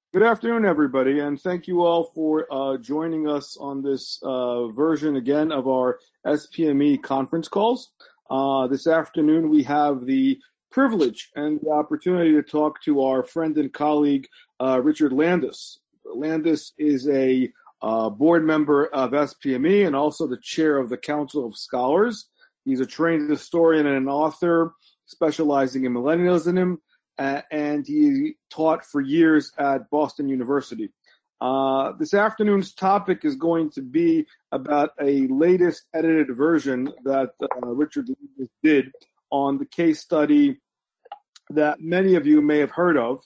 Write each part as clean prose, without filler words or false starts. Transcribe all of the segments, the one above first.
Good afternoon, everybody, and thank you all for joining us on this version again of our SPME conference calls. This afternoon, we have the privilege and the opportunity to talk to our friend and colleague, Richard Landis. Landis is a board member of SPME and also the chair of the Council of Scholars. He's a trained historian and an author specializing in millennialism, and he taught for years at Boston University. This afternoon's topic is going to be about a latest edited version that Richard did on the case study that many of you may have heard of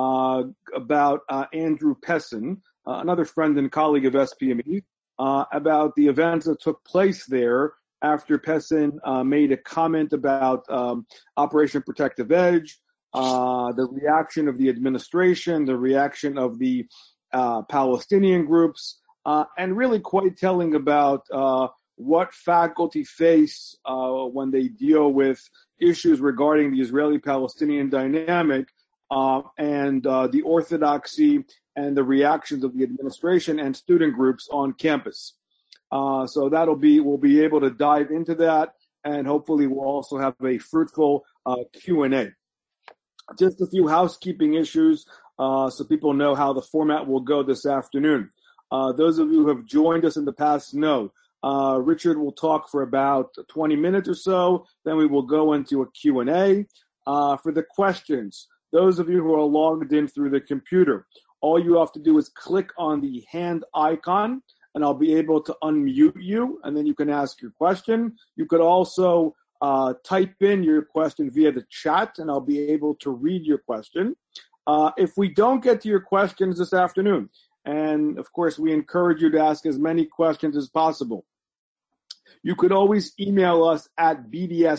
about Andrew Pessin, another friend and colleague of SPME, about the events that took place there after Pessin made a comment about Operation Protective Edge, the reaction of the administration, the reaction of the Palestinian groups, and really quite telling about what faculty face when they deal with issues regarding the Israeli-Palestinian dynamic and the orthodoxy and the reactions of the administration and student groups on campus. So we'll be able to dive into that, and hopefully we'll also have a fruitful Q&A. Just a few housekeeping issues so people know how the format will go this afternoon. Those of you who have joined us in the past know Richard will talk for about 20 minutes or so. Then we will go into a Q&A. For the questions, those of you who are logged in through the computer, all you have to do is click on the hand icon, and I'll be able to unmute you, and then you can ask your question. You could also type in your question via the chat, and I'll be able to read your question. If we don't get to your questions this afternoon, and of course we encourage you to ask as many questions as possible, you could always email us at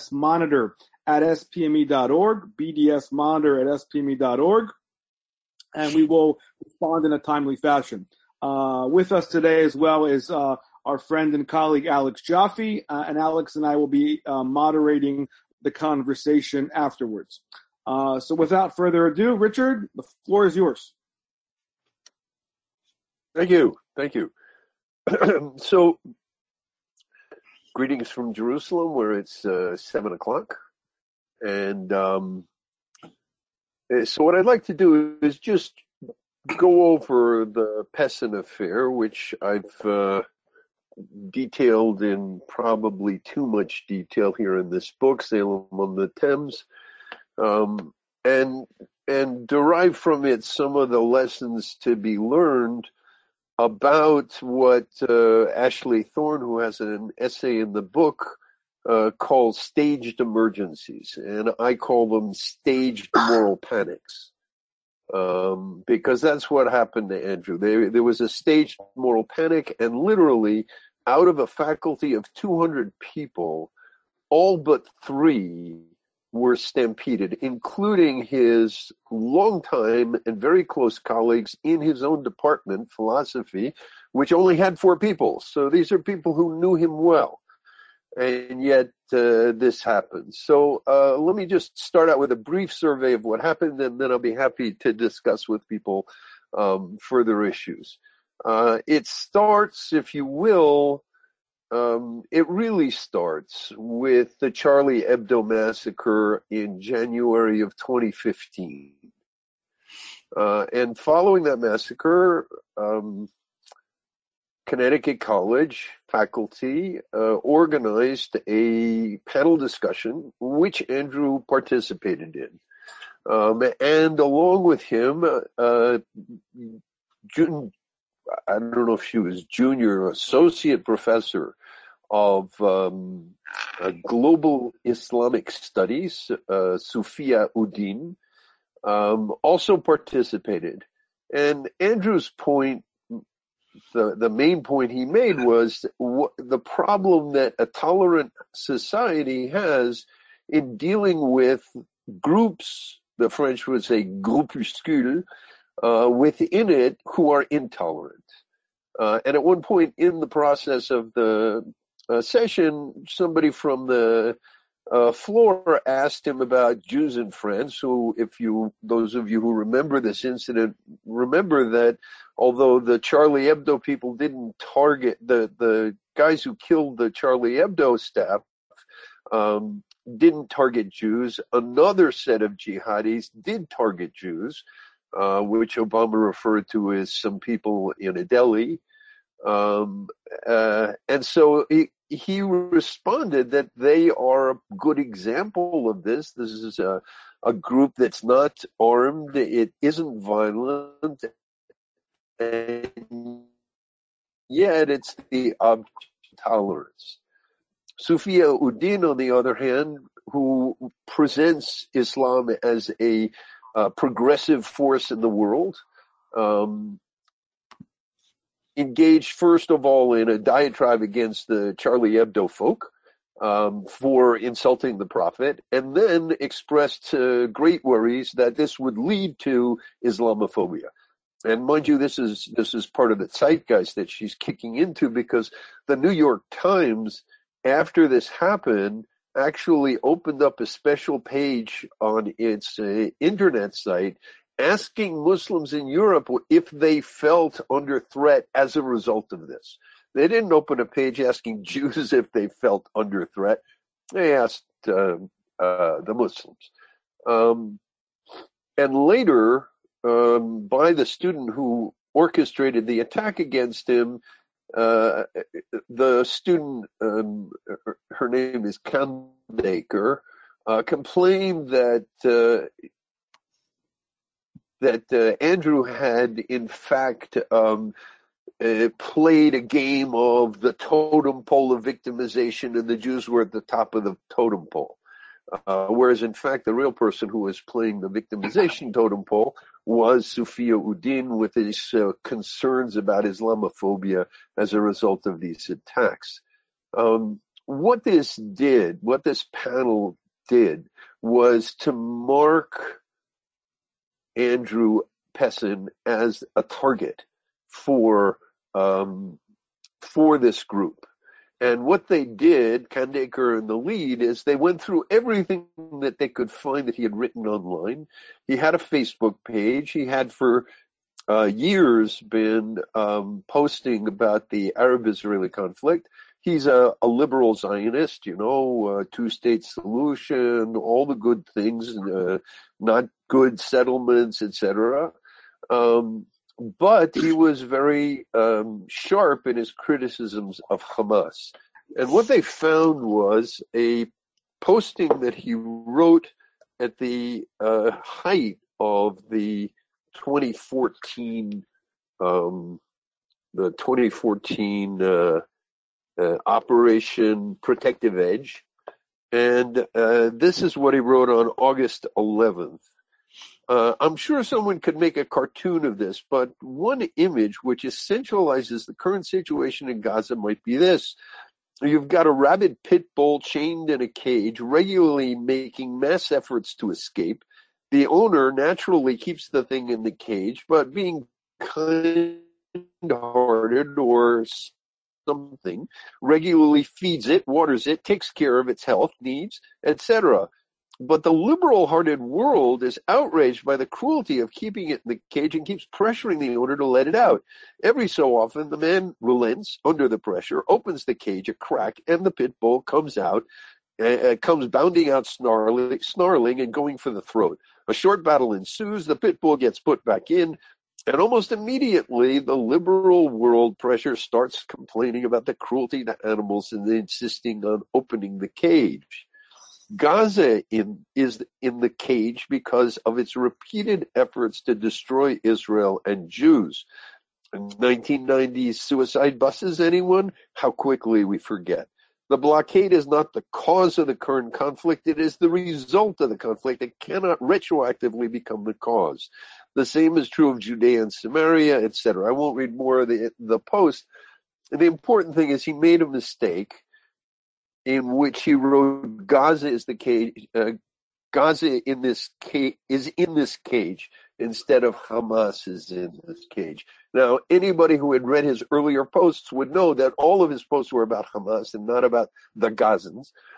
bdsmonitor@spme.org, bdsmonitor@spme.org, and we will respond in a timely fashion. With us today as well is our friend and colleague Alex Jaffe, and Alex and I will be moderating the conversation afterwards. So without further ado, Richard, the floor is yours. Thank you. So, greetings from Jerusalem, where it's 7 o'clock. And so what I'd like to do is just go over the Pessin affair, which I've detailed in probably too much detail here in this book, Salem on the Thames, and derive from it some of the lessons to be learned about what Ashley Thorne, who has an essay in the book, calls staged emergencies, and I call them staged moral panics. Because that's what happened to Andrew. There was a staged moral panic, and literally, out of a faculty of 200 people, all but 3 were stampeded, including his longtime and very close colleagues in his own department, philosophy, which only had 4 people. So these are people who knew him well. And yet this happened. So let me just start out with a brief survey of what happened, and then I'll be happy to discuss with people further issues. It starts, if you will, it really starts with the Charlie Hebdo massacre in January of 2015. And following that massacre, Connecticut College faculty organized a panel discussion, which Andrew participated in. And along with him, I don't know if she was junior associate professor of global Islamic studies, Sufia Uddin, also participated. And Andrew's point, the main point he made was the problem that a tolerant society has in dealing with groups, the French would say groupuscule, within it who are intolerant. And at one point in the process of the session, somebody from the Flor asked him about Jews in France, who, those of you who remember this incident, remember that although the Charlie Hebdo people didn't target, the guys who killed the Charlie Hebdo staff didn't target Jews, another set of jihadis did target Jews, which Obama referred to as some people in a deli. And so he responded that they are a good example of this. This is a group that's not armed, it isn't violent, and yet it's the object of tolerance. Sufia Uddin, on the other hand, who presents Islam as a progressive force in the world, engaged first of all in a diatribe against the Charlie Hebdo folk for insulting the Prophet, and then expressed great worries that this would lead to Islamophobia. And mind you, this is part of the zeitgeist that she's kicking into, because the New York Times, after this happened, actually opened up a special page on its internet site asking Muslims in Europe if they felt under threat as a result of this. They didn't open a page asking Jews if they felt under threat. They asked the Muslims. And later, by the student who orchestrated the attack against him, the student, her name is Kandaker, complained that Andrew had, in fact, played a game of the totem pole of victimization, and the Jews were at the top of the totem pole. Whereas, in fact, the real person who was playing the victimization totem pole was Sufia Uddin, with his concerns about Islamophobia as a result of these attacks. What this panel did, was to mark Andrew Pessin as a target for this group. And what they did, Kandaker in the lead, is they went through everything that they could find that he had written online. He had a Facebook page. He had for years been posting about the Arab-Israeli conflict. He's a liberal Zionist, two-state solution, all the good things, not good settlements, etc. But he was very sharp in his criticisms of Hamas. And what they found was a posting that he wrote at the height of the 2014 Operation Protective Edge. And this is what he wrote on August 11th. I'm sure someone could make a cartoon of this, but one image which essentializes the current situation in Gaza might be this. You've got a rabid pit bull chained in a cage, regularly making mass efforts to escape. The owner naturally keeps the thing in the cage, but being kind-hearted or something, regularly feeds it, waters it, takes care of its health needs, etc. But the liberal-hearted world is outraged by the cruelty of keeping it in the cage and keeps pressuring the owner to let it out. Every so often, the man relents under the pressure, opens the cage a crack, and the pit bull comes out, comes bounding out, snarling, and going for the throat. A short battle ensues. The pit bull gets put back in, and almost immediately, the liberal world pressure starts complaining about the cruelty to animals and insisting on opening the cage. Gaza is in the cage because of its repeated efforts to destroy Israel and Jews. 1990s suicide buses, anyone? How quickly we forget. The blockade is not the cause of the current conflict. It is the result of the conflict. It cannot retroactively become the cause. The same is true of Judea and Samaria, etc. I won't read more of the post. The important thing is he made a mistake in which he wrote Gaza is the cage. Gaza is in this cage instead of Hamas is in this cage. Now, anybody who had read his earlier posts would know that all of his posts were about Hamas and not about the Gazans.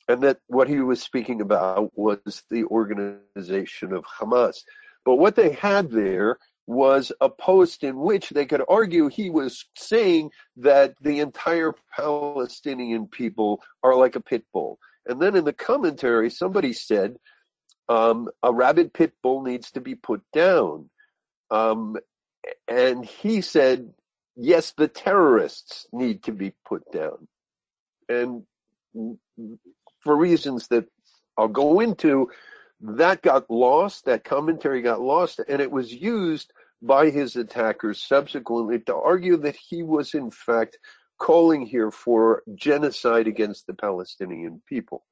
and that what he was speaking about was the organization of Hamas. But what they had there was a post in which they could argue he was saying that the entire Palestinian people are like a pit bull. And then in the commentary, somebody said, a rabid pit bull needs to be put down. And he said, yes, the terrorists need to be put down. And for reasons that I'll go into, that got lost, that commentary got lost, and it was used by his attackers subsequently to argue that he was in fact calling here for genocide against the Palestinian people.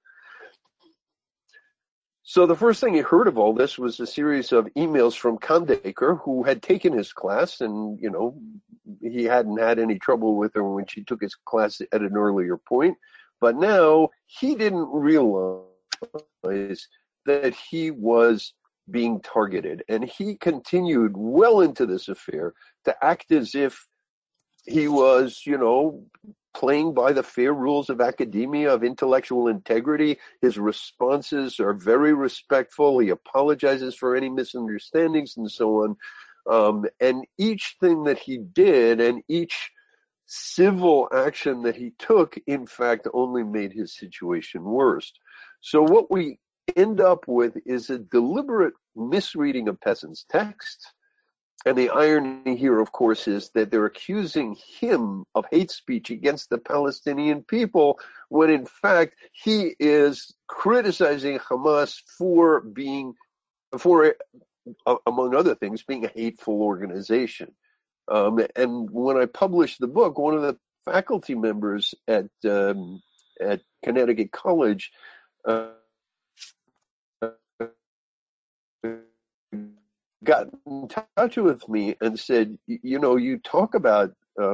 So the first thing he heard of all this was a series of emails from Kandaker, who had taken his class, and, you know, he hadn't had any trouble with her when she took his class at an earlier point. But now he didn't realize that he was being targeted. And he continued well into this affair to act as if he was, you know, playing by the fair rules of academia, of intellectual integrity. His responses are very respectful. He apologizes for any misunderstandings and so on. And each thing that he did and each civil action that he took, in fact, only made his situation worse. So what we end up with is a deliberate misreading of Pessin's text. And the irony here, of course, is that they're accusing him of hate speech against the Palestinian people, when in fact he is criticizing Hamas for being, among other things, being a hateful organization. And when I published the book, one of the faculty members at Connecticut College got in touch with me and said, you know, you talk about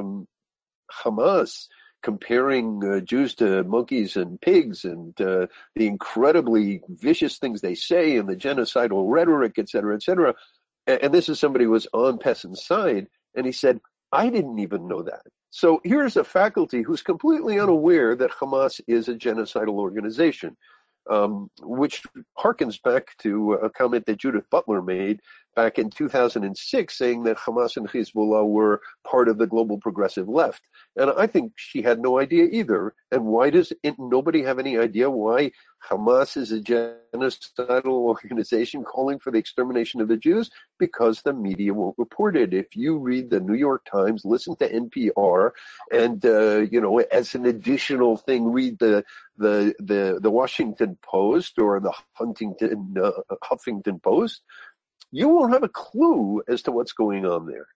Hamas comparing Jews to monkeys and pigs, and the incredibly vicious things they say and the genocidal rhetoric, et cetera, et cetera. And this is somebody who was on Pessin's side. And he said, I didn't even know that. So here's a faculty who's completely unaware that Hamas is a genocidal organization, which harkens back to a comment that Judith Butler made back in 2006, saying that Hamas and Hezbollah were part of the global progressive left. And I think she had no idea either. And why does nobody have any idea why Hamas is a genocidal organization calling for the extermination of the Jews? Because the media won't report it. If you read the New York Times, listen to NPR, and you know, as an additional thing, read the Washington Post or the Huffington Post, you won't have a clue as to what's going on there.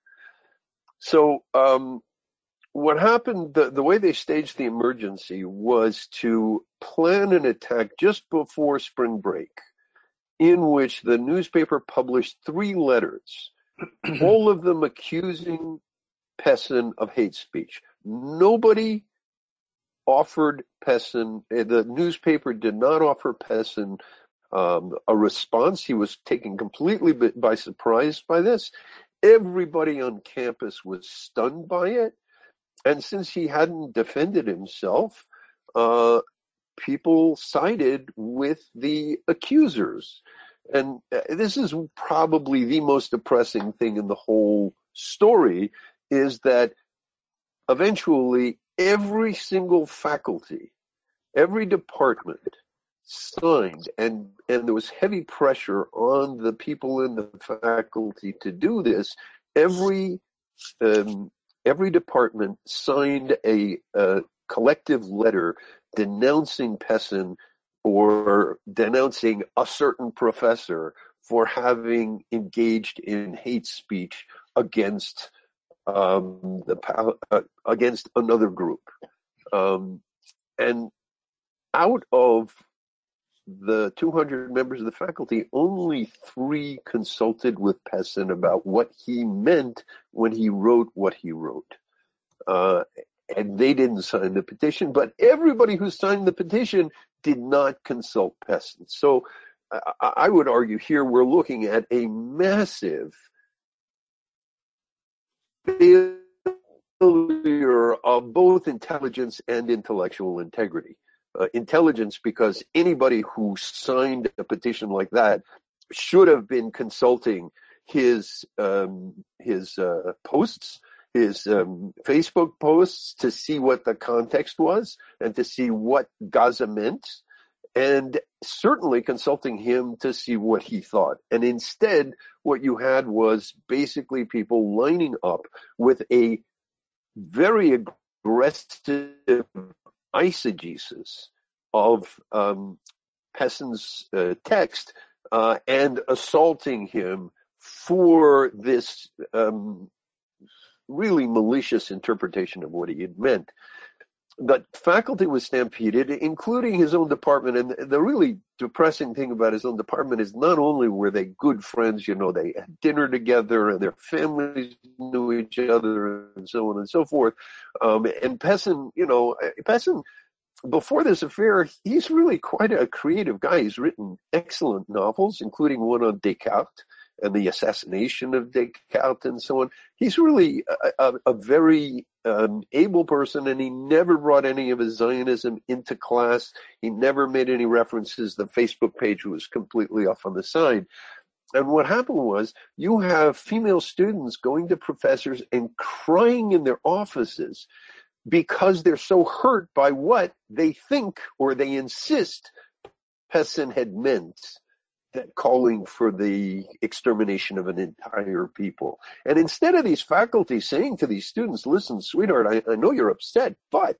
So what happened, the way they staged the emergency was to plan an attack just before spring break, in which the newspaper published 3 letters, all of them accusing Pessin of hate speech. Nobody offered Pessin, the newspaper did not offer Pessin a response. He was taken completely by surprise by this. Everybody on campus was stunned by it. And since he hadn't defended himself, people sided with the accusers. And this is probably the most depressing thing in the whole story, is that eventually every single faculty, every department signed, and there was heavy pressure on the people in the faculty to do this. Every department signed a collective letter denouncing Pessin or denouncing a certain professor for having engaged in hate speech against against another group. And out of the 200 members of the faculty, only 3 consulted with Pessin about what he meant when he wrote what he wrote. And they didn't sign the petition, but everybody who signed the petition did not consult Pessin. So I would argue here we're looking at a massive failure of both intelligence and intellectual integrity. intelligence, because anybody who signed a petition like that should have been consulting his posts, his Facebook posts, to see what the context was and to see what Gaza meant, and certainly consulting him to see what he thought. And instead, what you had was basically people lining up with a very aggressive eisegesis of Pessin's text and assaulting him for this really malicious interpretation of what he had meant. The faculty was stampeded, including his own department. And the really depressing thing about his own department is not only were they good friends, they had dinner together and their families knew each other and so on and so forth. And Pessin, Pessin, before this affair, he's really quite a creative guy. He's written excellent novels, including one on Descartes and the assassination of Descartes and so on. He's really a very able person, and he never brought any of his Zionism into class. He never made any references. The Facebook page was completely off on the side. And what happened was, you have female students going to professors and crying in their offices because they're so hurt by what they think or they insist Pessin had meant, that calling for the extermination of an entire people. And instead of these faculty saying to these students, listen, sweetheart, I know you're upset, but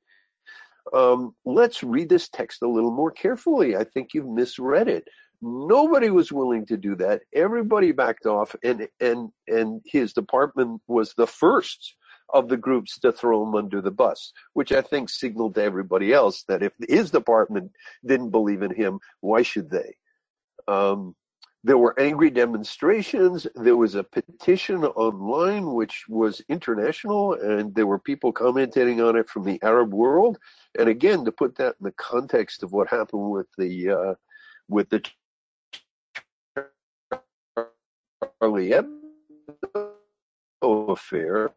let's read this text a little more carefully. I think you've misread it. Nobody was willing to do that. Everybody backed off, and his department was the first of the groups to throw him under the bus, which I think signaled to everybody else that if his department didn't believe in him, why should they? There were angry demonstrations. There was a petition online, which was international, and there were people commenting on it from the Arab world. And again, to put that in the context of what happened with the Charlie Hebdo affair,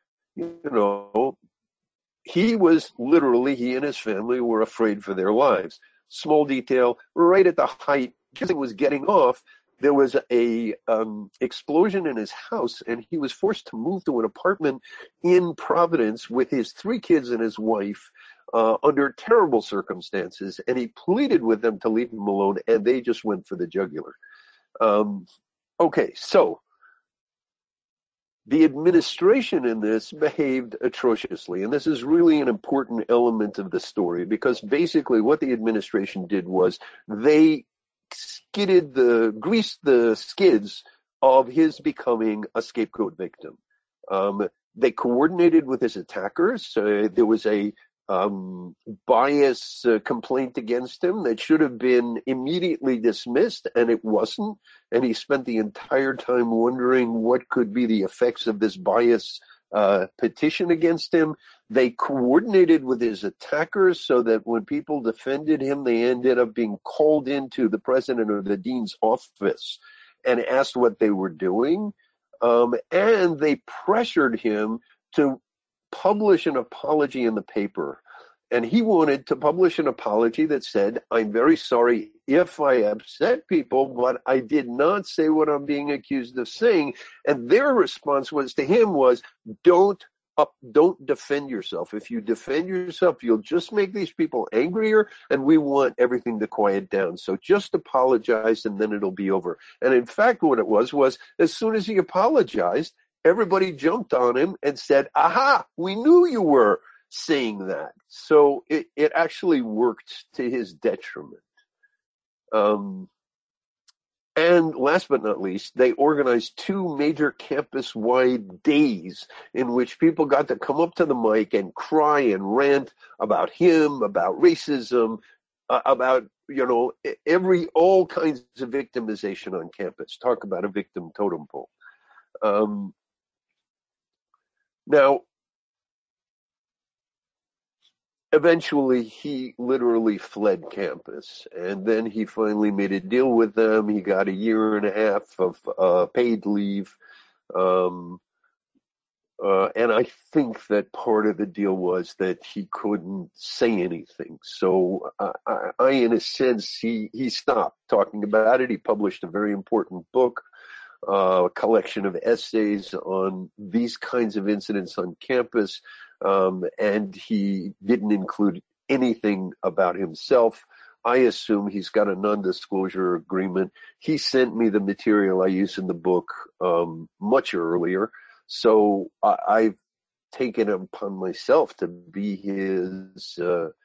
he and his family were afraid for their lives. Small detail, right at the height, because it was getting off, there was a explosion in his house, and he was forced to move to an apartment in Providence with his 3 kids and his wife under terrible circumstances, and he pleaded with them to leave him alone, and they just went for the jugular. Okay, so the administration in this behaved atrociously, and this is really an important element of the story, because basically what the administration did was they greased the skids of his becoming a scapegoat victim. They coordinated with his attackers. There was a bias complaint against him that should have been immediately dismissed, and it wasn't. And he spent the entire time wondering what could be the effects of this bias petition against him. They coordinated with his attackers so that when people defended him, they ended up being called into the president or the dean's office and asked what they were doing. And they pressured him to publish an apology in the paper. And he wanted to publish an apology that said, I'm very sorry if I upset people, but I did not say what I'm being accused of saying. And their response to him was, don't defend yourself. If you defend yourself, you'll just make these people angrier, and we want everything to quiet down. So just apologize, and then it'll be over. And in fact, what it was as soon as he apologized, everybody jumped on him and said, aha, we knew you were saying that. So it actually worked to his detriment. And last but not least, they organized 2 major campus-wide days in which people got to come up to the mic and cry and rant about him, about racism, about, all kinds of victimization on campus. Talk about a victim totem pole. Now, eventually, he literally fled campus, and then he finally made a deal with them. He got 1.5 years of paid leave. And I think that part of the deal was that he couldn't say anything. So I in a sense, he stopped talking about it. He published a very important book, a collection of essays on these kinds of incidents on campus, and he didn't include anything about himself. I assume he's got a non-disclosure agreement. He sent me the material I use in the book much earlier. So I've taken it upon myself to be his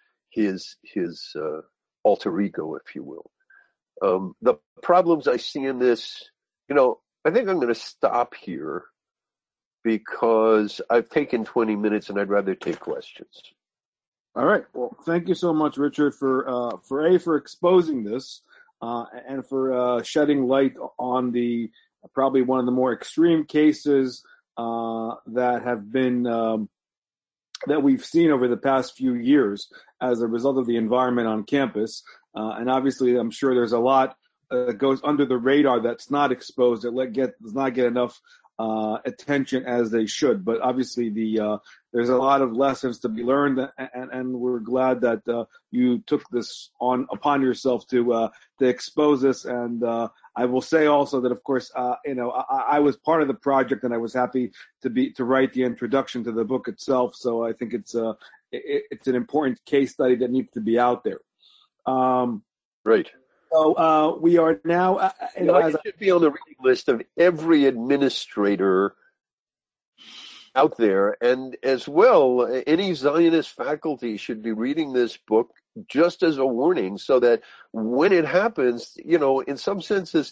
alter ego, if you will. The problems I see in this, I think I'm going to stop here because I've taken 20 minutes and I'd rather take questions. All right. Well, thank you so much, Richard, for exposing this and for shedding light on the probably one of the more extreme cases that have been that we've seen over the past few years as a result of the environment on campus. And obviously, I'm sure there's a lot that goes under the radar that's not exposed, that does not get enough attention as they should. But obviously, there's a lot of lessons to be learned, and we're glad that you took this upon yourself to expose this. And I will say also that, of course, I was part of the project, and I was happy to write the introduction to the book itself. So I think it's an important case study that needs to be out there. Right. So we are now. It should be on the reading list of every administrator out there, and as well, any Zionist faculty should be reading this book just as a warning, so that when it happens, in some senses,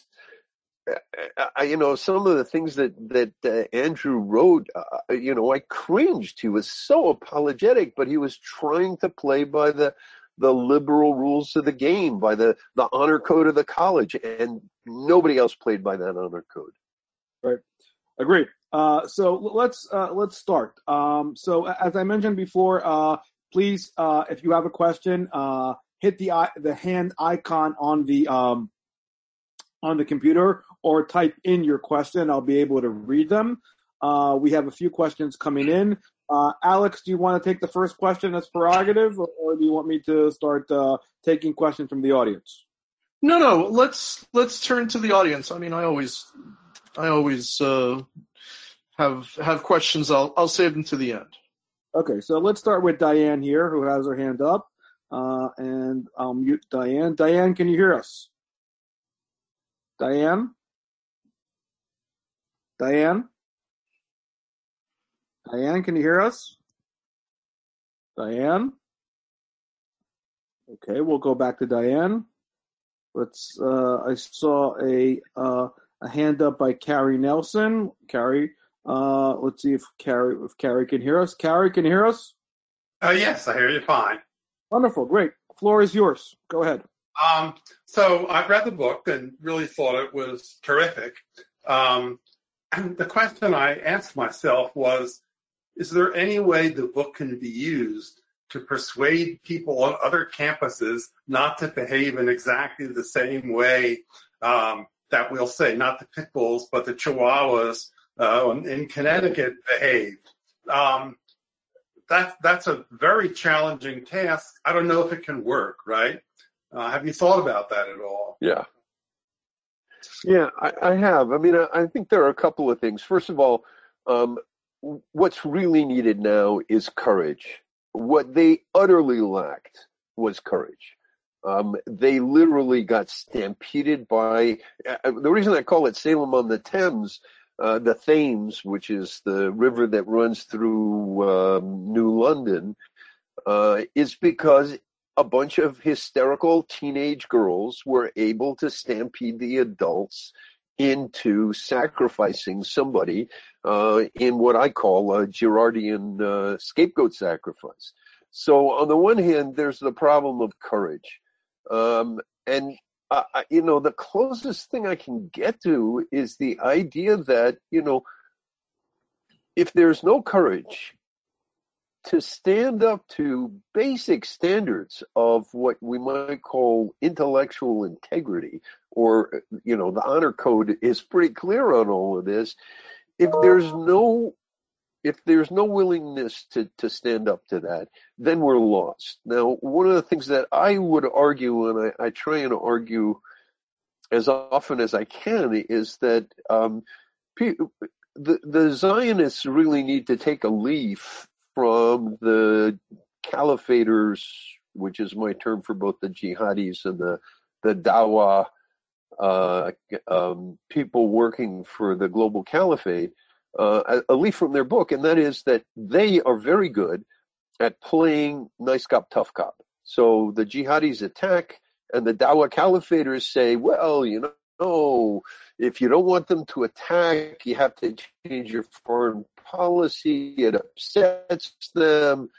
some of the things that Andrew wrote, I cringed. He was so apologetic, but he was trying to play by the liberal rules of the game, by the honor code of the college, and nobody else played by that honor code. Right. Agreed. So let's start. So as I mentioned before, please, if you have a question, hit the hand icon on the computer or type in your question. I'll be able to read them. We have a few questions coming in. Alex, do you want to take the first question as prerogative, or do you want me to start taking questions from the audience? No. Let's turn to the audience. I mean, I always have questions. I'll save them to the end. Okay, so let's start with Diane here, who has her hand up, and I'll mute Diane. Diane, can you hear us? Diane? Diane, can you hear us? Diane? Okay, we'll go back to Diane. I saw a hand up by Carrie Nelson. Carrie, let's see if Carrie can hear us. Carrie, can you hear us? Yes, I hear you fine. Wonderful, great. Floor is yours. Go ahead. So I've read the book and really thought it was terrific. And the question I asked myself was, is there any way the book can be used to persuade people on other campuses not to behave in exactly the same way that we'll say, not the pit bulls, but the Chihuahuas in Connecticut behaved? That's a very challenging task. I don't know if it can work, right? Have you thought about that at all? Yeah, I have. I mean, I think there are a couple of things. First of all, what's really needed now is courage. What they utterly lacked was courage. They literally got stampeded by, the reason I call it Salem on the Thames, the Thames, which is the river that runs through New London, is because a bunch of hysterical teenage girls were able to stampede the adults into sacrificing somebody in what I call a Girardian scapegoat sacrifice. So on the one hand, there's the problem of courage. And the closest thing I can get to is the idea that, if there's no courage to stand up to basic standards of what we might call intellectual integrity, or, the honor code is pretty clear on all of this. If there's no if there's no willingness to stand up to that, then we're lost. Now, one of the things that I would argue, and I try and argue as often as I can, is that the Zionists really need to take a leaf from the caliphators, which is my term for both the jihadis and the Dawah people working for the global caliphate, a leaf from their book, and that is that they are very good at playing nice cop, tough cop. So the jihadis attack, and the Dawah caliphators say, well, if you don't want them to attack, you have to change your foreign policy. It upsets them.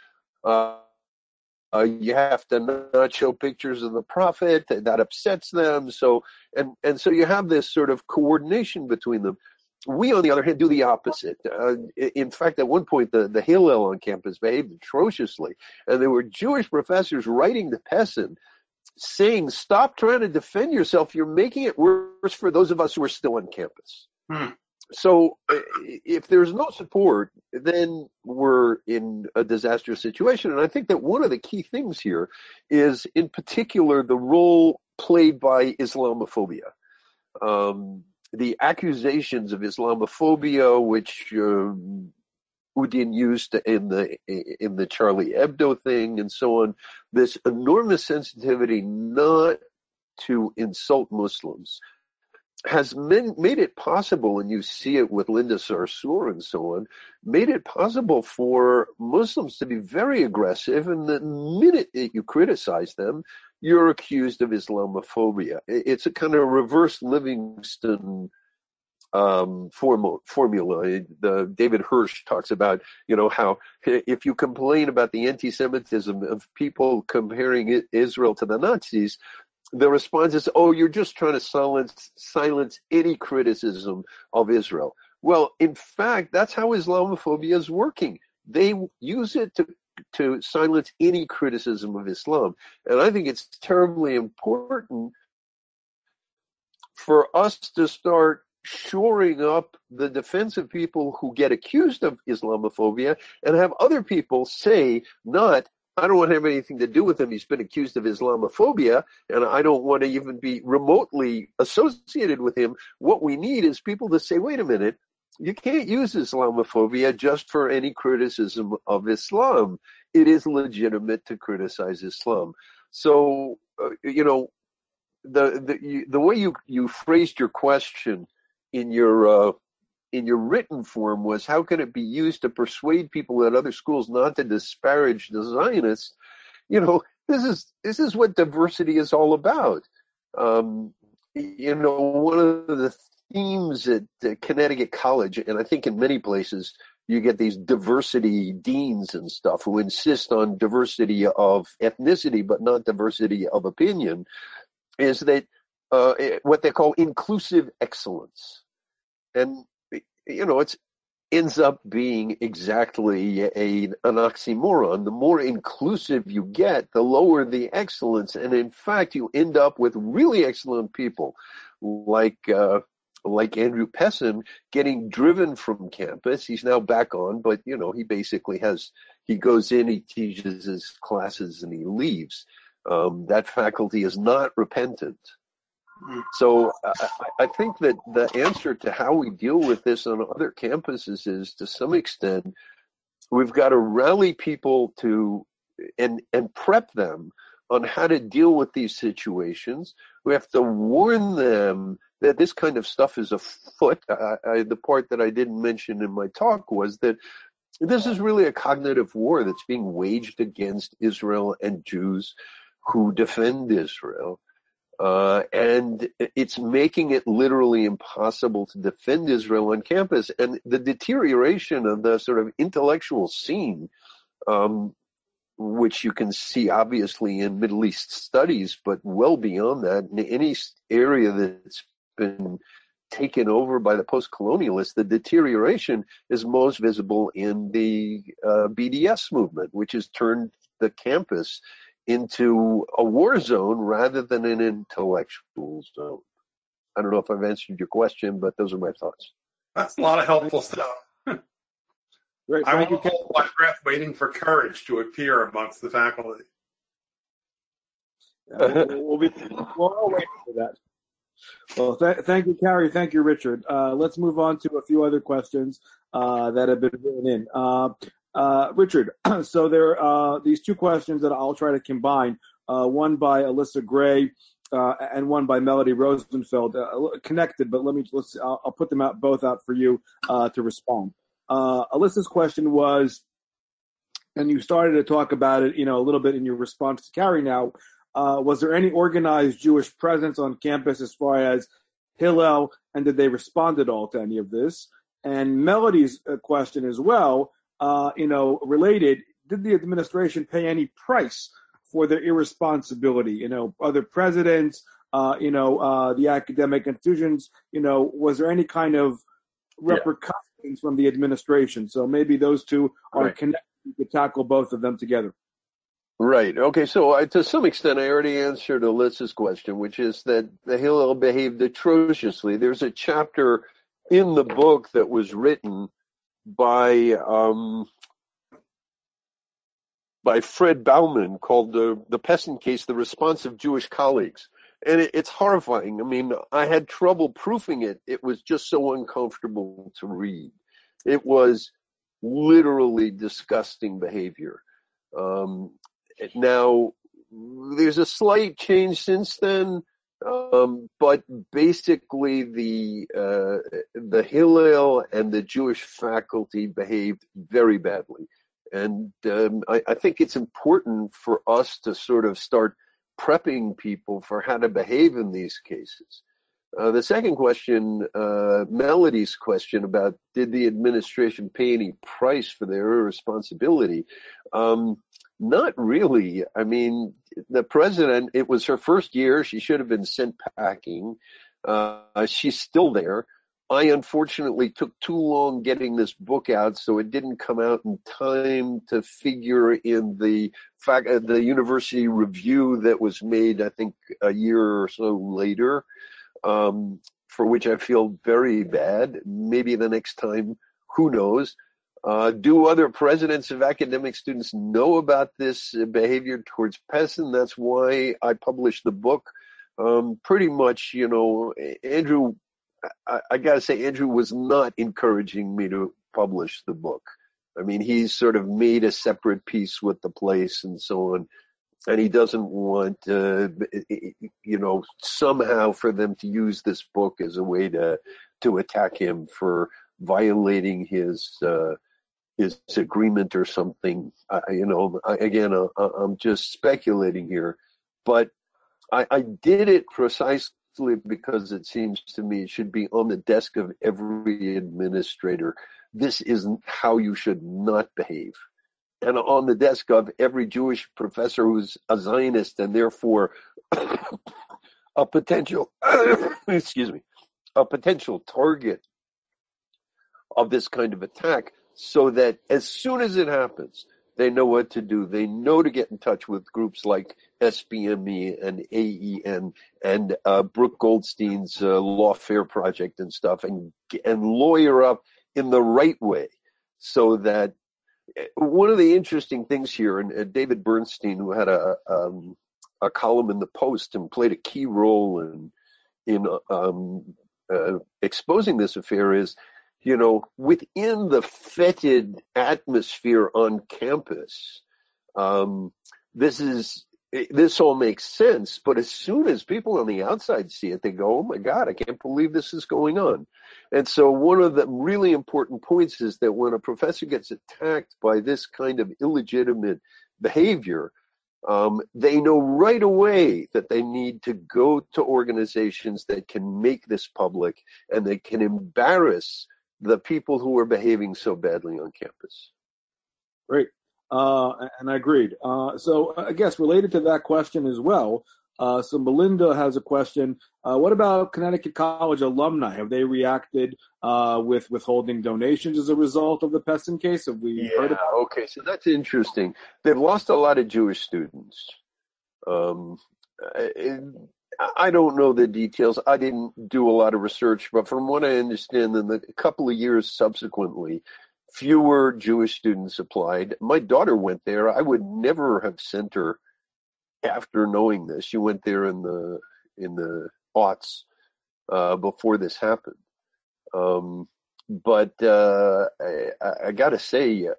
You have to not show pictures of the prophet. That upsets them. So you have this sort of coordination between them. We, on the other hand, do the opposite. In fact, at one point, the Hillel on campus behaved atrociously, and there were Jewish professors writing to Pessin saying, stop trying to defend yourself. You're making it worse for those of us who are still on campus. So if there's no support, then we're in a disastrous situation. And I think that one of the key things here is, in particular, the role played by Islamophobia. The accusations of Islamophobia, which Udin used in the Charlie Hebdo thing and so on, this enormous sensitivity not to insult Muslims, has made it possible, and you see it with Linda Sarsour and so on, made it possible for Muslims to be very aggressive, and the minute that you criticize them, you're accused of Islamophobia. It's a kind of reverse Livingston formula. David Hirsch talks about, how if you complain about the anti-Semitism of people comparing Israel to the Nazis, the response is, oh, you're just trying to silence any criticism of Israel. Well, in fact, that's how Islamophobia is working. They use it to silence any criticism of Islam. And I think it's terribly important for us to start shoring up the defense of people who get accused of Islamophobia, and have other people say, not, I don't want to have anything to do with him, he's been accused of Islamophobia, and I don't want to even be remotely associated with him. What we need is people to say, wait a minute, you can't use Islamophobia just for any criticism of Islam. It is legitimate to criticize Islam. So, the way you phrased your question in your written form was, how can it be used to persuade people at other schools not to disparage the Zionists? This is what diversity is all about. One of the themes at Connecticut College, and I think in many places, you get these diversity deans and stuff who insist on diversity of ethnicity, but not diversity of opinion, is that what they call inclusive excellence. And, it ends up being exactly an oxymoron. The more inclusive you get, the lower the excellence. And in fact, you end up with really excellent people like Andrew Pessin getting driven from campus. He's now back on, but, he basically he goes in, he teaches his classes, and he leaves. That faculty is not repentant. So I think that the answer to how we deal with this on other campuses is, to some extent, we've got to rally people to and prep them on how to deal with these situations. We have to warn them that this kind of stuff is afoot. The part that I didn't mention in my talk was that this is really a cognitive war that's being waged against Israel and Jews who defend Israel. And it's making it literally impossible to defend Israel on campus. And the deterioration of the sort of intellectual scene, which you can see obviously in Middle East studies, but well beyond that, in any area that's been taken over by the post-colonialists, the deterioration is most visible in the BDS movement, which has turned the campus into a war zone rather than an intellectual zone. I don't know if I've answered your question, but those are my thoughts. That's a lot of helpful stuff. Great. I Thank you, will hold my breath waiting for courage to appear amongst the faculty. We're all waiting for that. Well, thank you, Carrie. Thank you, Richard. Let's move on to a few other questions that have been written in. Richard, so there are these two questions that I'll try to combine, one by Alyssa Gray and one by Melody Rosenfeld, connected, but I'll put them both out for you to respond. Alyssa's question was, and you started to talk about it, a little bit in your response to Carrie now, was there any organized Jewish presence on campus as far as Hillel, and did they respond at all to any of this? And Melody's question as well, related, did the administration pay any price for their irresponsibility? Other presidents, the academic institutions, was there any kind of repercussions from the administration? So maybe those two are connected to tackle both of them together. Right. Okay. So to some extent, I already answered Alyssa's question, which is that the Hillel behaved atrociously. There's a chapter in the book that was written by Fred Bauman called the Pessin Case, The Response of Jewish Colleagues. And it's horrifying. I mean, I had trouble proofing it. It was just so uncomfortable to read. It was literally disgusting behavior. Now, there's a slight change since then, but basically the Hillel and the Jewish faculty behaved very badly. And I think it's important for us to sort of start prepping people for how to behave in these cases. The second question, Melody's question about did the administration pay any price for their irresponsibility? Not really. I mean, the president, it was her first year. She should have been sent packing. She's still there. I unfortunately took too long getting this book out, so it didn't come out in time to figure in the university review that was made, I think, a year or so later, for which I feel very bad. Maybe the next time, who knows? Do other presidents of academic students know about this behavior towards Pessin? That's why I published the book. Pretty much, Andrew, I gotta say, Andrew was not encouraging me to publish the book. I mean, he's sort of made a separate piece with the place and so on. And he doesn't want, somehow for them to use this book as a way to attack him for violating his agreement or something. I'm just speculating here, but I did it precisely because it seems to me it should be on the desk of every administrator. This isn't how you should not behave. And on the desk of every Jewish professor who's a Zionist and therefore a potential, a potential target of this kind of attack, so that as soon as it happens, they know what to do. They know to get in touch with groups like SBME and AEN and Brooke Goldstein's Lawfare Project and stuff, and lawyer up in the right way, so that one of the interesting things here, and David Bernstein, who had a column in the Post and played a key role in exposing this affair, is, within the fetid atmosphere on campus, this all makes sense. But as soon as people on the outside see it, they go, "Oh my God, I can't believe this is going on." And so one of the really important points is that when a professor gets attacked by this kind of illegitimate behavior, they know right away that they need to go to organizations that can make this public and they can embarrass the people who are behaving so badly on campus. Great. And I agreed. So I guess related to that question as well, so Melinda has a question. What about Connecticut College alumni? Have they reacted with withholding donations as a result of the Pessin case? Have we heard about it? Okay, so that's interesting. They've lost a lot of Jewish students. I don't know the details. I didn't do a lot of research, but from what I understand, in the couple of years subsequently, fewer Jewish students applied. My daughter went there. I would never have sent her after knowing this. She went there in the aughts before this happened. But I got to say,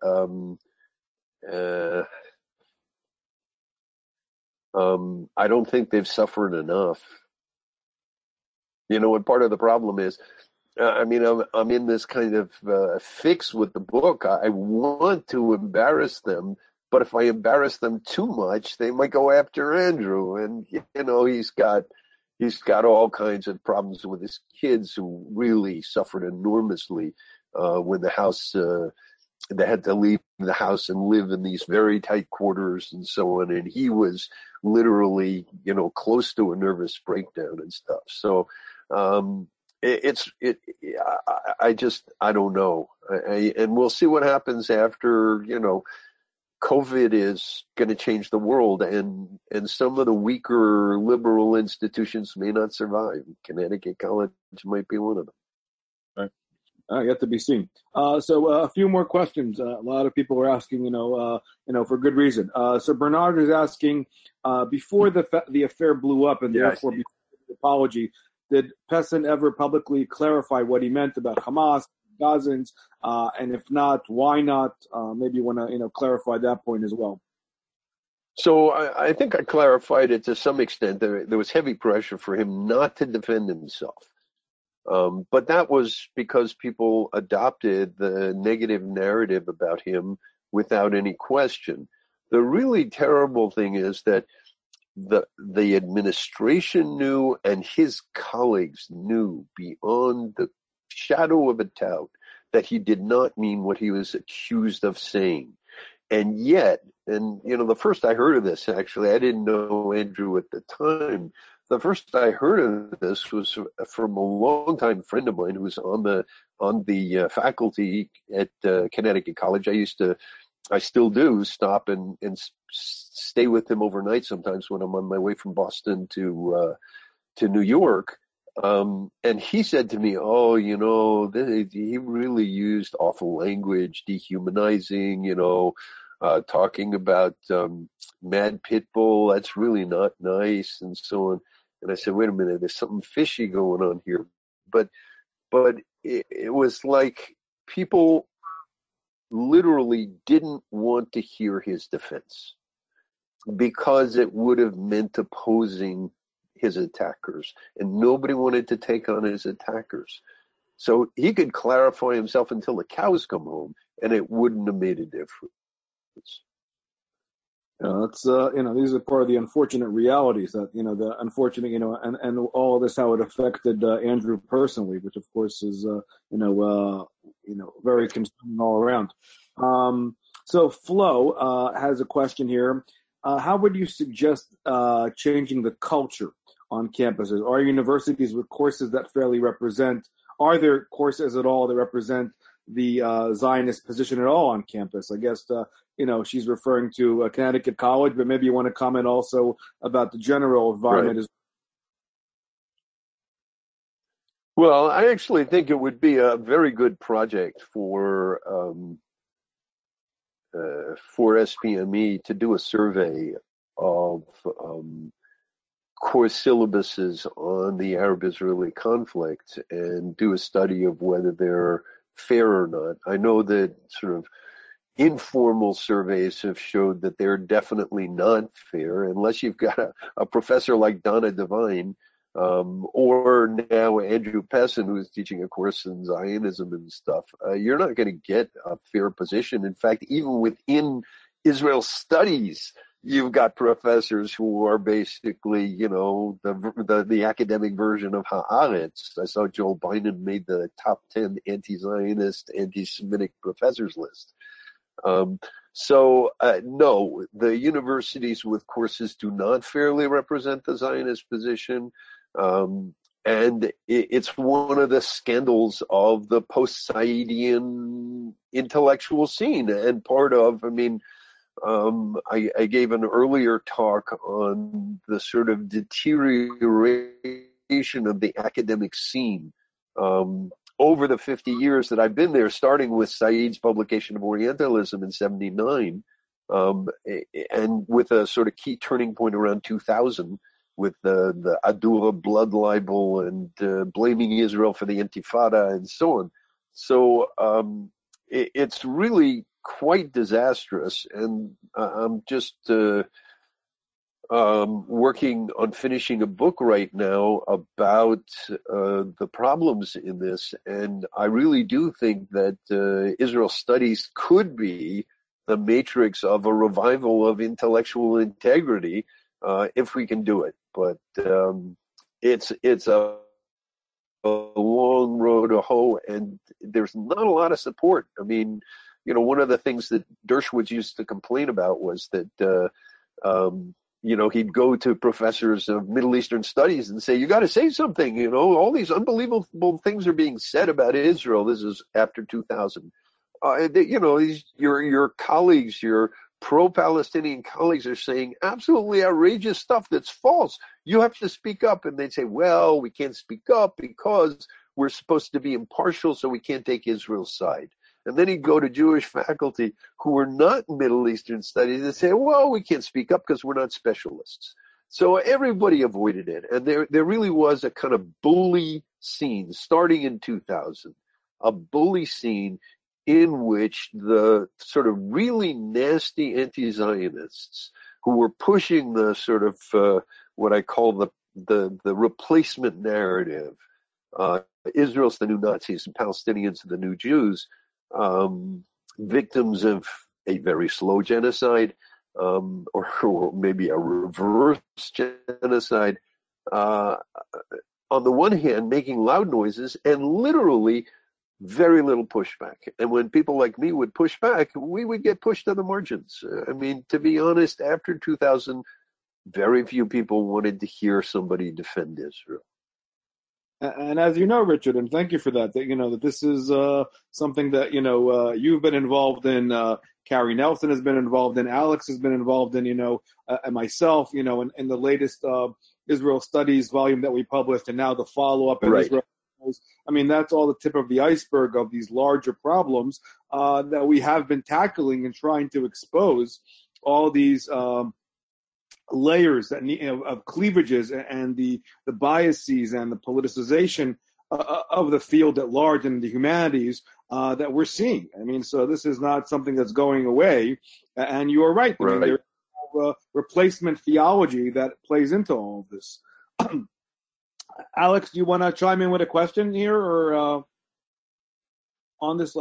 I don't think they've suffered enough. You know what part of the problem is? I mean, I'm in this kind of fix with the book. I want to embarrass them, but if I embarrass them too much, they might go after Andrew. And you know, he's got all kinds of problems with his kids who really suffered enormously when the house. They had to leave the house and live in these very tight quarters and so on. And he was literally, you know, close to a nervous breakdown and stuff. So I don't know. And we'll see what happens after, you know, COVID is going to change the world, and some of the weaker liberal institutions may not survive. Connecticut College might be one of them. Yet to be seen. So a few more questions. A lot of people are asking, for good reason. So Bernard is asking, before the affair blew up and therefore before the apology, did Pessin ever publicly clarify what he meant about Hamas, Gazans, and if not, why not? Maybe you want to, clarify that point as well. So I think I clarified it to some extent. There was heavy pressure for him not to defend himself. But that was because people adopted the negative narrative about him without any question. The really terrible thing is that the administration knew and his colleagues knew beyond the shadow of a doubt that he did not mean what he was accused of saying. And yet, the first I heard of this, actually, I didn't know Andrew at the time. The first I heard of this was from a longtime friend of mine who was on the faculty at Connecticut College. I still do stop and stay with him overnight sometimes when I'm on my way from Boston to New York. And he said to me, he really used awful language, dehumanizing, talking about mad pit bull. That's really not nice, and so on. And I said, wait a minute, there's something fishy going on here. But it was like people literally didn't want to hear his defense because it would have meant opposing his attackers, and nobody wanted to take on his attackers. So he could clarify himself until the cows come home, and it wouldn't have made a difference. That's these are part of the unfortunate realities that the unfortunate and all of this, how it affected Andrew personally, which of course is very concerning all around. So Flo has a question here. How would you suggest changing the culture on campuses? Are universities with courses that fairly represent? Are there courses at all that represent the Zionist position at all on campus? I guess she's referring to Connecticut College, but maybe you want to comment also about the general environment as well. Well, I actually think it would be a very good project for SPME to do a survey of course syllabuses on the Arab-Israeli conflict and do a study of whether they're fair or not. I know that sort of informal surveys have showed that they're definitely not fair unless you've got a professor like Donna Devine or now Andrew Pessin, who's teaching a course in Zionism and stuff. You're not going to get a fair position. In fact, even within Israel studies, you've got professors who are basically, the academic version of Haaretz. I saw Joel Biden made the top 10 anti-Zionist, anti-Semitic professors list. No, the universities with courses do not fairly represent the Zionist position. And it's one of the scandals of the post-Saidian intellectual scene. And part of, I gave an earlier talk on the sort of deterioration of the academic scene over the 50 years that I've been there, starting with Said's publication of Orientalism in 79, and with a sort of key turning point around 2000 with the Adura blood libel and blaming Israel for the Intifada and so on. So it's really quite disastrous, and I'm just working on finishing a book right now about the problems in this, and I really do think that Israel studies could be the matrix of a revival of intellectual integrity if we can do it. But it's a long road to hoe, and there's not a lot of support. I mean, one of the things that Dershowitz used to complain about was that he'd go to professors of Middle Eastern studies and say, you got to say something, all these unbelievable things are being said about Israel. This is after 2000. Your colleagues, your pro-Palestinian colleagues are saying absolutely outrageous stuff that's false. You have to speak up. And they'd say, well, we can't speak up because we're supposed to be impartial, so we can't take Israel's side. And then he'd go to Jewish faculty who were not Middle Eastern studies and say, well, we can't speak up because we're not specialists. So everybody avoided it. And there really was a kind of bully scene starting in 2000, a bully scene in which the sort of really nasty anti-Zionists who were pushing the sort of what I call the replacement narrative, Israel's the new Nazis and Palestinians are the new Jews, victims of a very slow genocide, or maybe a reverse genocide, on the one hand, making loud noises and literally very little pushback. And when people like me would push back, we would get pushed to the margins. I mean, to be honest, after 2000, very few people wanted to hear somebody defend Israel. And as you know, Richard, and thank you for that, that this is something that, you've been involved in, Carrie Nelson has been involved in, Alex has been involved in, and myself, in the latest Israel Studies volume that we published, and now the follow-up in Israel. I mean, that's all the tip of the iceberg of these larger problems that we have been tackling and trying to expose all these layers that of cleavages and the biases and the politicization of the field at large and the humanities that we're seeing. I mean, so this is not something that's going away. And you are right. I mean, there's a replacement theology that plays into all of this. Alex, do you want to chime in with a question here or on this?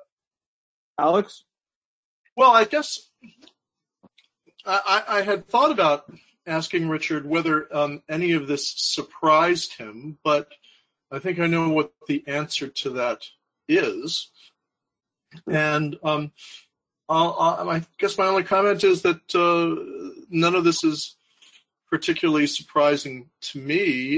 Alex? Well, I guess I had thought about asking Richard whether any of this surprised him, but I think I know what the answer to that is. And I guess my only comment is that none of this is particularly surprising to me.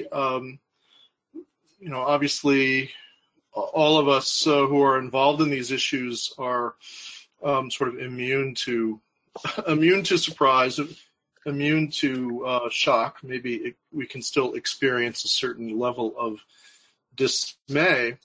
Obviously, all of us who are involved in these issues are sort of immune to surprise, immune to shock. Maybe we can still experience a certain level of dismay.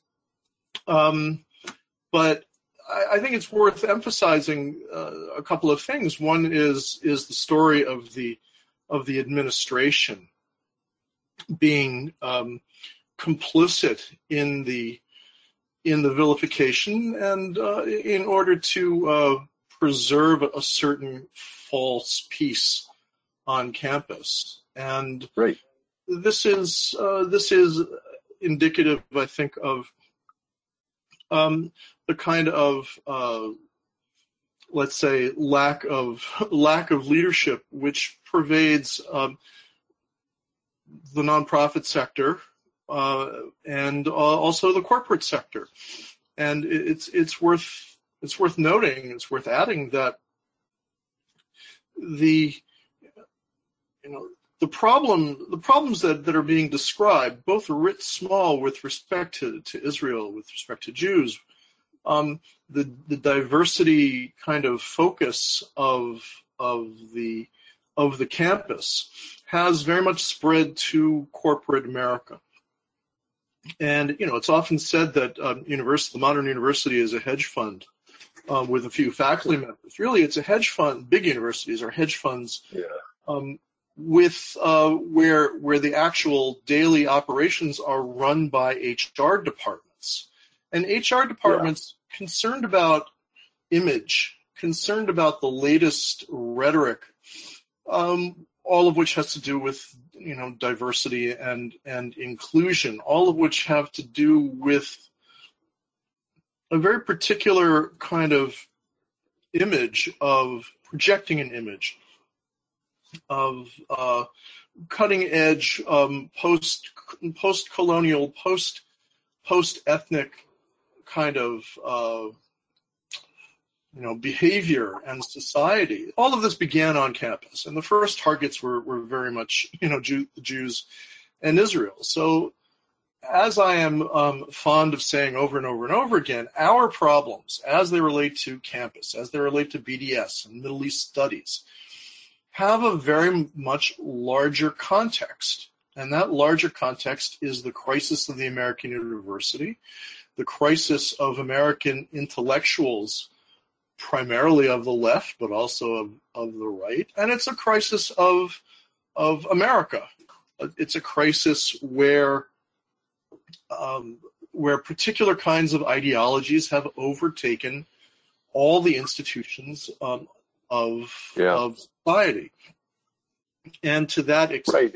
But I think it's worth emphasizing a couple of things. One is the story of the administration being complicit in the vilification and in order to preserve a certain false peace on campus. And this is indicative, I think, of the kind of let's say lack of leadership which pervades the nonprofit sector and also the corporate sector. And it's worth noting, it's worth adding that the problems that are being described, both writ small with respect to Israel, with respect to Jews, the diversity kind of focus of the campus has very much spread to corporate America. And, it's often said that the modern university is a hedge fund with a few faculty members. Really, it's a hedge fund. Big universities are hedge funds with where the actual daily operations are run by HR departments. And HR departments concerned about image, concerned about the latest rhetoric, all of which has to do with diversity and inclusion, all of which have to do with a very particular kind of image of projecting an image of cutting edge, post-colonial, post-ethnic kind of behavior and society. All of this began on campus, and the first targets were very much, Jews and Israel. So, as I am fond of saying over and over and over again, our problems, as they relate to campus, as they relate to BDS and Middle East studies, have a very much larger context. And that larger context is the crisis of the American university, the crisis of American intellectuals, primarily of the left, but also of the right. And it's a crisis of America. It's a crisis where particular kinds of ideologies have overtaken all the institutions of society. And to that extent,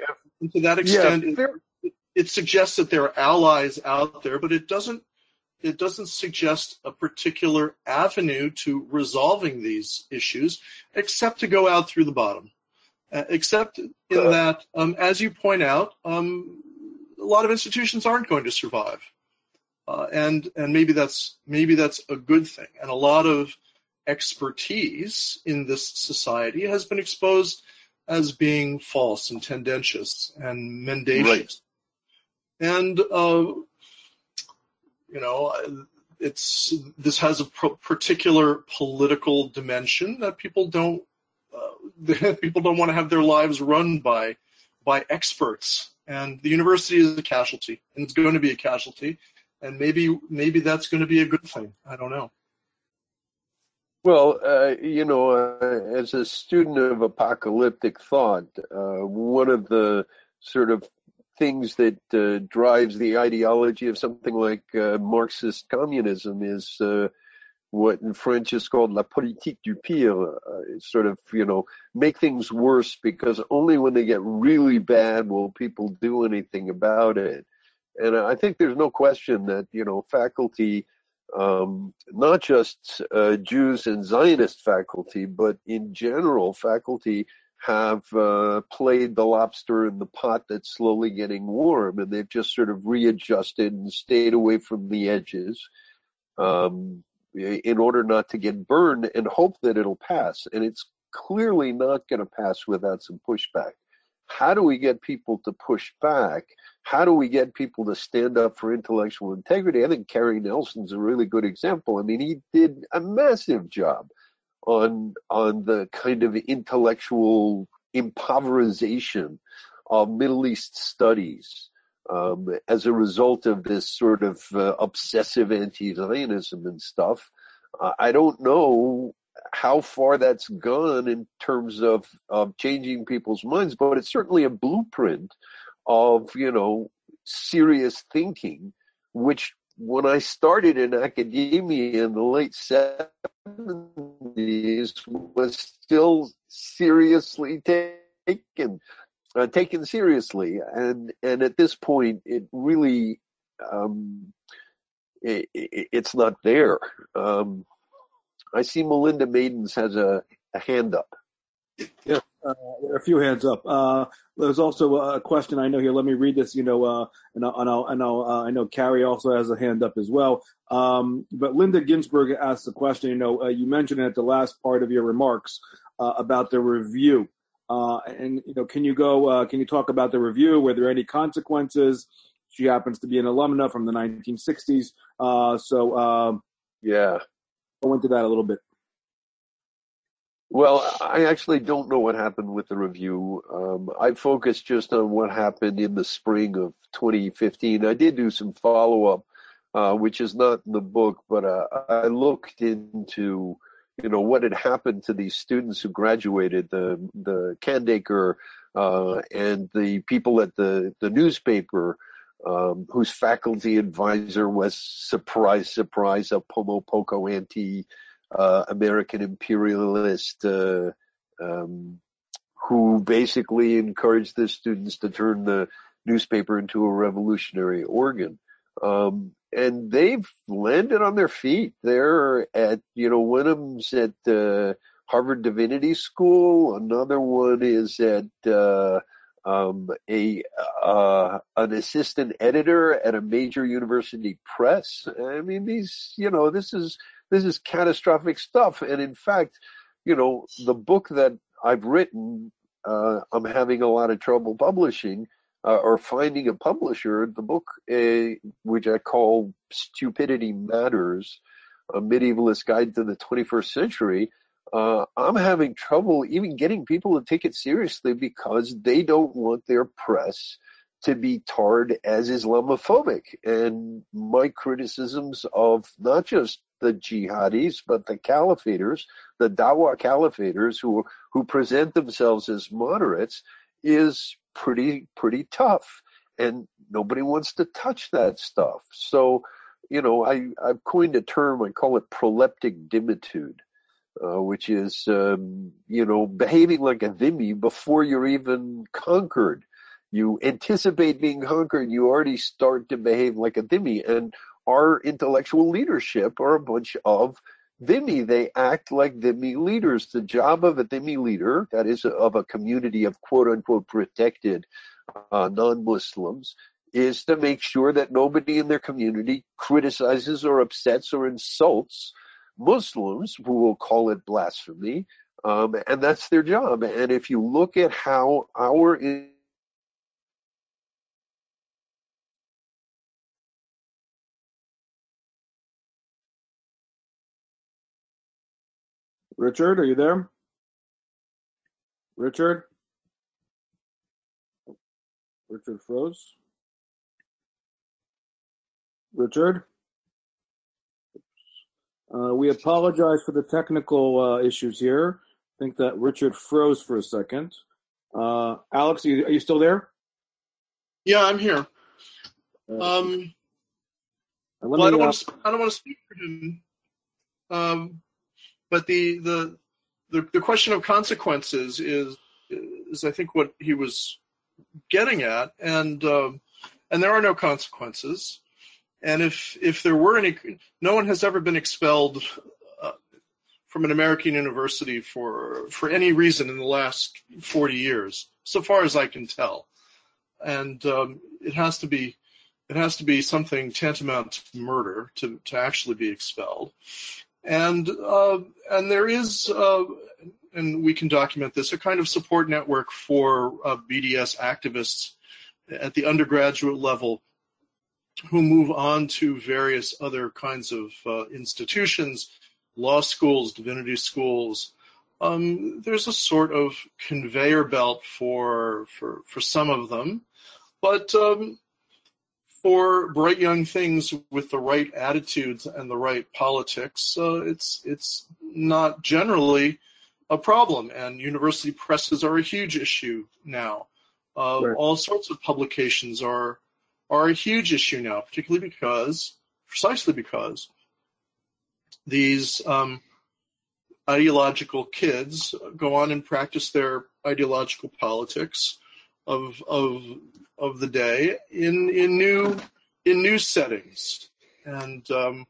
it suggests that there are allies out there, but it doesn't suggest a particular avenue to resolving these issues, except to go out through the bottom. Except in that, as you point out, a lot of institutions aren't going to survive, and maybe that's a good thing. And a lot of expertise in this society has been exposed as being false and tendentious and mendacious, and this has a particular political dimension that people don't want to have their lives run by experts, and the university is a casualty, and it's going to be a casualty, and maybe that's going to be a good thing. I don't know. Well, as a student of apocalyptic thought, one of the sort of things that drives the ideology of something like Marxist communism is what in French is called la politique du pire. Sort of, make things worse, because only when they get really bad will people do anything about it. And I think there's no question that, faculty, not just Jews and Zionist faculty, but in general, faculty have played the lobster in the pot that's slowly getting warm, and they've just sort of readjusted and stayed away from the edges in order not to get burned, and hope that it'll pass. And it's clearly not going to pass without some pushback. How do we get people to push back? How do we get people to stand up for intellectual integrity? I think Carrie Nelson's a really good example. I mean, he did a massive job on the kind of intellectual impoverization of Middle East studies as a result of this sort of obsessive anti-Zionism and stuff. I don't know how far that's gone in terms of changing people's minds, but it's certainly a blueprint of, serious thinking, which when I started in academia in the late 70s was still seriously taken seriously. And at this point, it really, it's not there. I see Melinda Maidens has a hand up. Yeah, there are a few hands up. There's also a question I know here. Let me read this. And I know Carrie also has a hand up as well. But Linda Ginsburg asked the question. You mentioned at the last part of your remarks about the review, can you talk about the review? Were there any consequences? She happens to be an alumna from the 1960s. Yeah. Go into that a little bit. Well, I actually don't know what happened with the review. I focused just on what happened in the spring of 2015. I did do some follow-up, which is not in the book, but I looked into, what had happened to these students who graduated, the Candaker and the people at the newspaper, whose faculty advisor was, surprise, a Pomopoko American imperialist who basically encouraged the students to turn the newspaper into a revolutionary organ. And they've landed on their feet. They're at, one of them's at Harvard Divinity School. Another one is at an assistant editor at a major university press. I mean, this is catastrophic stuff. And in fact, the book that I've written, I'm having a lot of trouble publishing or finding a publisher. The book, which I call Stupidity Matters, A Medievalist Guide to the 21st Century, I'm having trouble even getting people to take it seriously because they don't want their press to be tarred as Islamophobic. And my criticisms of not just the jihadis, but the caliphators, the Dawa caliphators who present themselves as moderates is pretty tough. And nobody wants to touch that stuff. So, I've coined a term, I call it proleptic dimitude, which is, behaving like a dhimmi before you're even conquered. You anticipate being conquered, you already start to behave like a dhimmi. And our intellectual leadership are a bunch of dhimmi. They act like dhimmi leaders. The job of a dhimmi leader, that is of a community of quote-unquote protected non-Muslims, is to make sure that nobody in their community criticizes or upsets or insults Muslims, who will call it blasphemy, and that's their job. And if you look at how our Richard, are you there? Richard froze. Richard? We apologize for the technical issues here. I think that Richard froze for a second. Alex, are you still there? Yeah, I'm here. I don't want to speak for him. But the question of consequences is I think what he was getting at, and there are no consequences. And if there were any, no one has ever been expelled from an American university for any reason in the last 40 years, so far as I can tell. And it has to be something tantamount to murder to actually be expelled. And there is, and we can document this, a kind of support network for BDS activists at the undergraduate level who move on to various other kinds of institutions, law schools, divinity schools. There's a sort of conveyor belt for some of them, but for bright young things with the right attitudes and the right politics, it's not generally a problem. And university presses are a huge issue now. Right. All sorts of publications are a huge issue now, precisely because these ideological kids go on and practice their ideological politics of the day in new settings, and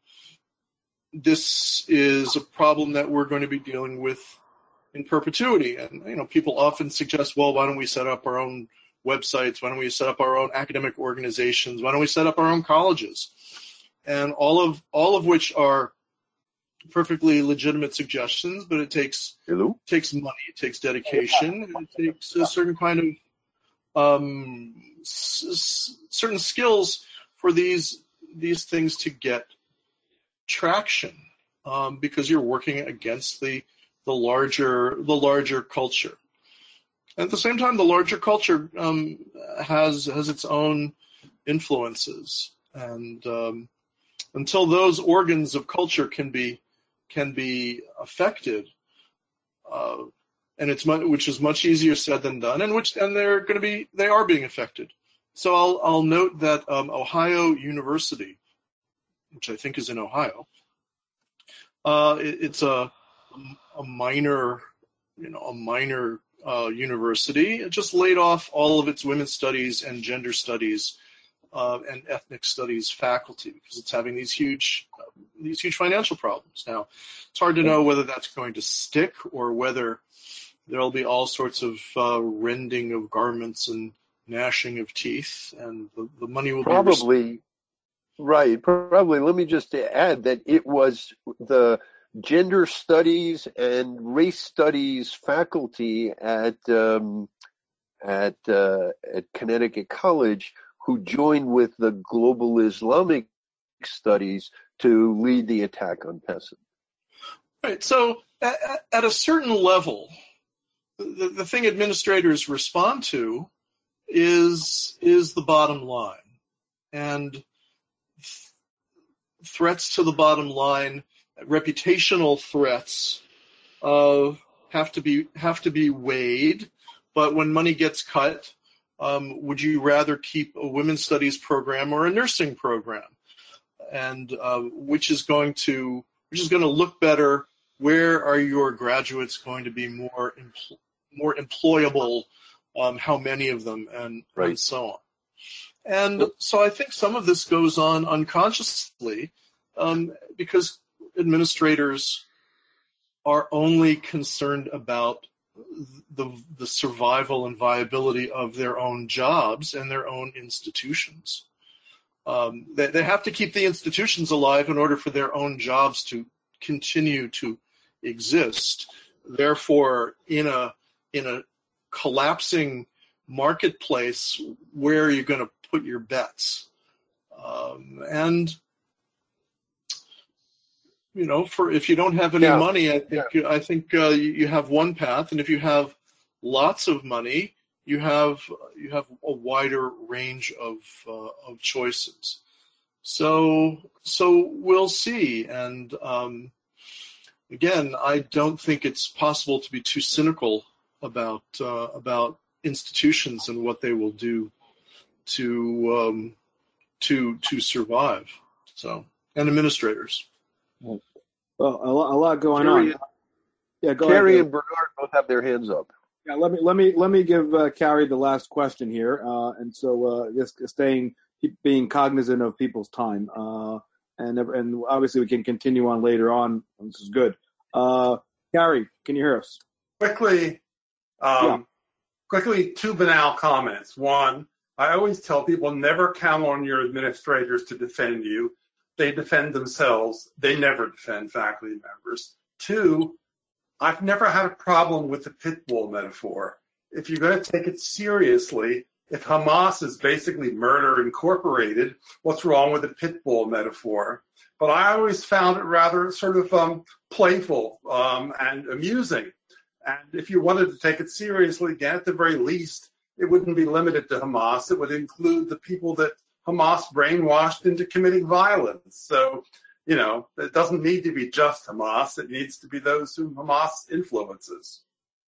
this is a problem that we're going to be dealing with in perpetuity. And people often suggest, well, why don't we set up our own websites? Why don't we set up our own academic organizations? Why don't we set up our own colleges? And all of which are perfectly legitimate suggestions, but it takes money, it takes dedication, and it takes a certain kind of certain skills for these things to get traction, because you're working against the larger culture. At the same time, the larger culture has its own influences, and until those organs of culture can be affected, and which is much easier said than done, and they are being affected. So I'll note that Ohio University, which I think is in Ohio, it's a minor university. It just laid off all of its women's studies and gender studies and ethnic studies faculty because it's having these huge financial problems. Now, it's hard to know whether that's going to stick or whether there'll be all sorts of rending of garments and gnashing of teeth, and the money will probably right. Probably. Let me just add that it was the gender studies and race studies faculty at Connecticut College who joined with the global Islamic studies to lead the attack on Pessin. Right. So at a certain level, the thing administrators respond to is the bottom line, and threats to the bottom line, reputational threats, have to be weighed. But when money gets cut, would you rather keep a women's studies program or a nursing program? And which is going to look better? Where are your graduates going to be more employable? How many of them, and so on. And so I think some of this goes on unconsciously because administrators are only concerned about the survival and viability of their own jobs and their own institutions. They have to keep the institutions alive in order for their own jobs to continue to exist. Therefore, in a collapsing marketplace, where are you going to put your bets? And if you don't have any money, I think you have one path, and if you have lots of money, you have a wider range of choices. So we'll see. And again, I don't think it's possible to be too cynical about institutions and what they will do to survive. So, and administrators. Well, a lot going on. Yeah, go Carrie ahead. and Bernard both have their hands up. Yeah, let me give Carrie the last question here, and so just being cognizant of people's time, and obviously we can continue on later on. This is good. Carrie, can you hear us? Quickly, two banal comments. One, I always tell people never count on your administrators to defend you. They defend themselves. They never defend faculty members. Two, I've never had a problem with the pit bull metaphor. If you're going to take it seriously, if Hamas is basically murder incorporated, what's wrong with the pit bull metaphor? But I always found it rather sort of playful and amusing. And if you wanted to take it seriously, again, at the very least, it wouldn't be limited to Hamas. It would include the people that Hamas brainwashed into committing violence. So, it doesn't need to be just Hamas. It needs to be those whom Hamas influences.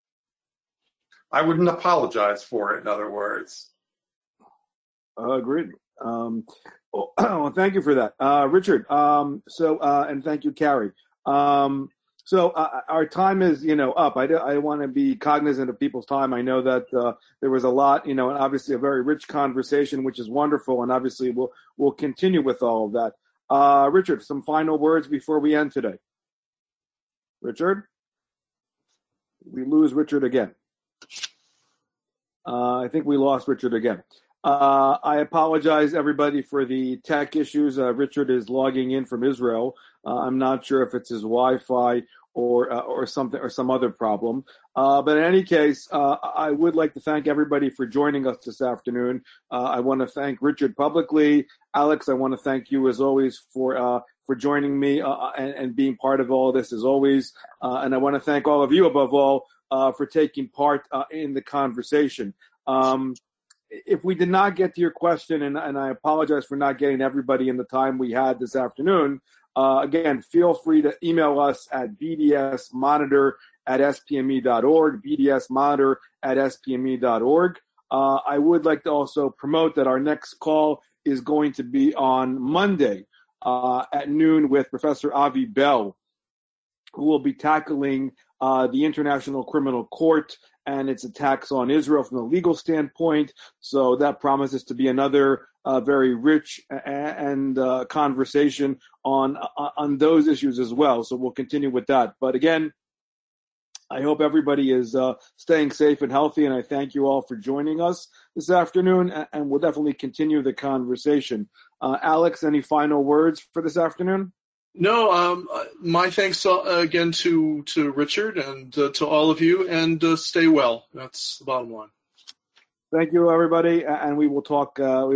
I wouldn't apologize for it, in other words. Agreed. Well, thank you for that, Richard. And thank you, Carrie. So our time is, up. I want to be cognizant of people's time. I know that there was a lot, and obviously a very rich conversation, which is wonderful. And obviously we'll continue with all of that. Richard, some final words before we end today. Richard? We lose Richard again. I think we lost Richard again. I apologize, everybody, for the tech issues. Richard is logging in from Israel. I'm not sure if it's his Wi-Fi or something or some other problem. But in any case, I would like to thank everybody for joining us this afternoon. I want to thank Richard publicly. Alex, I want to thank you as always for for joining me and being part of all of this as always. And I want to thank all of you above all for taking part in the conversation. If we did not get to your question, and I apologize for not getting everybody in the time we had this afternoon, again, feel free to email us at bdsmonitor@spme.org, bdsmonitor@spme.org. I would like to also promote that our next call is going to be on Monday at noon with Professor Avi Bell, who will be tackling the International Criminal Court and its attacks on Israel from a legal standpoint. So that promises to be another very rich and conversation on those issues as well. So we'll continue with that. But again, I hope everybody is staying safe and healthy, and I thank you all for joining us this afternoon, and we'll definitely continue the conversation. Alex, any final words for this afternoon? No, my thanks again to Richard and to all of you, and stay well. That's the bottom line. Thank you, everybody, and we will talk.